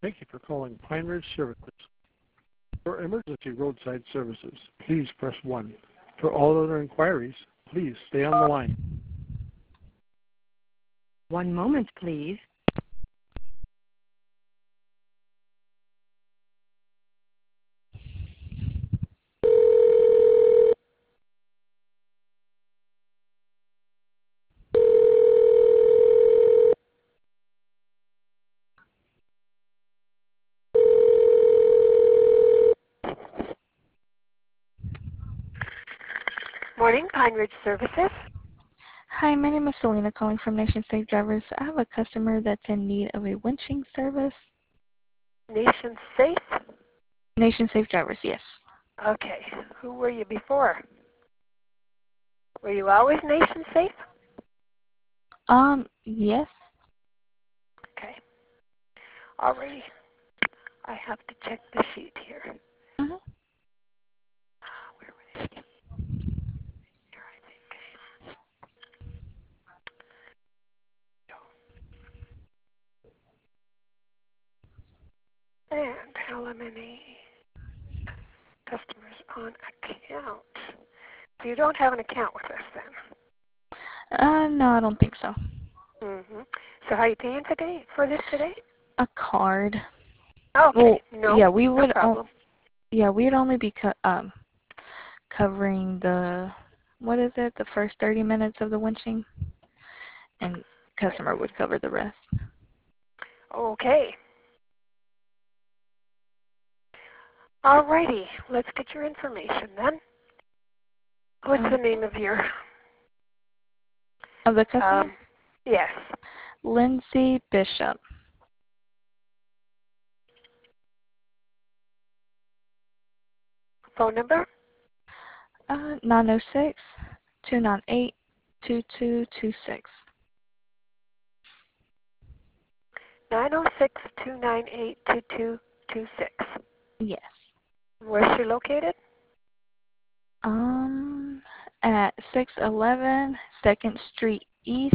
Thank you for calling Pine Ridge Services. For emergency roadside services, please press 1. For all other inquiries, please stay on the line. One moment, please. Morning, Pine Ridge Services. Hi, my name is Selena calling from Nation Safe Drivers. I have a customer that's in need of a winching service. Nation Safe? Nation Safe Drivers, yes. Okay. Who were you before? Were you always Nation Safe? Yes. Okay. Alrighty. I have to check the sheet here. Mm-hmm. Where were they? Here, I think. And LMNE customers on account. So you don't have an account with us then? No, I don't think so. Mm-hmm. So how are you paying today for this today? A card. Okay. Well, yeah, we no would. problem. We'd only be covering the, what is it? The first 30 minutes of the winching, and customer would cover the rest. Okay. Alrighty. Let's get your information then. What's the name of your... Of the customer? Yes. Lindsay Bishop. Phone number? 906-298-2226. 906-298-2226. Yes. Where's she located? At 611 2nd Street East,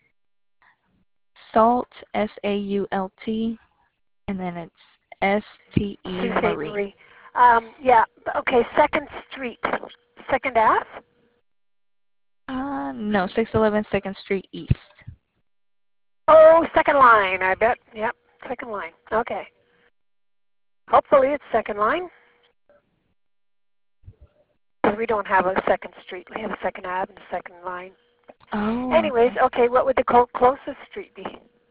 Salt, S-A-U-L-T, and then it's S-T-E Marie. Yeah, okay, 2nd Street. 2nd Ave? No, 611 2nd Street East. Oh, 2nd line, I bet. Yep, 2nd line. Okay. Hopefully it's 2nd line. Because we don't have a 2nd Street. We have a 2nd Ave and a 2nd line. Oh. Anyways, okay, what would the closest street be?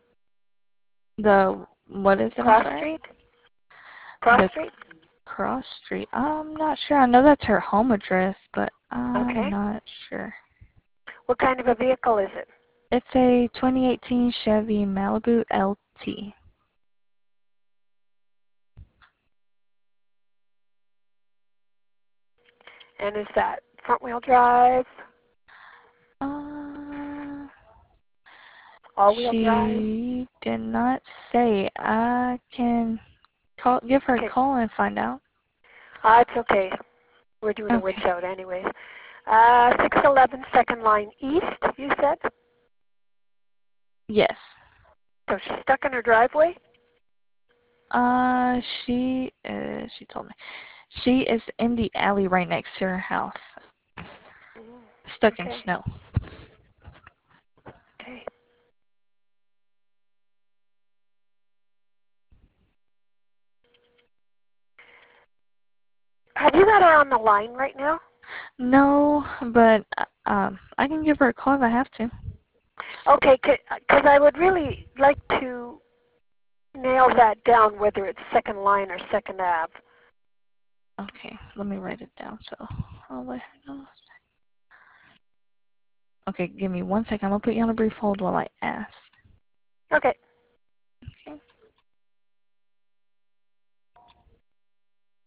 What is it? Cross Street? Cross Street? Cross Street. I'm not sure. I know that's her home address, but I'm Okay. not sure. What kind of a vehicle is it? It's a 2018 Chevy Malibu LT. And is that front-wheel drive? All-wheel drive? She did not say. I can give her a call and find out. It's okay. We're doing a winch out anyways. 611 2nd line east, you said? Yes. So she's stuck in her driveway? She told me. She is in the alley right next to her house. Stuck in snow. Okay. Have you got her on the line right now? No, but I can give her a call if I have to. Okay, because I would really like to nail that down, whether it's 2nd line or 2nd Ave. Okay, let me write it down so I'll let her know. Okay, give me 1 second. I'm going to put you on a brief hold while I ask. Okay.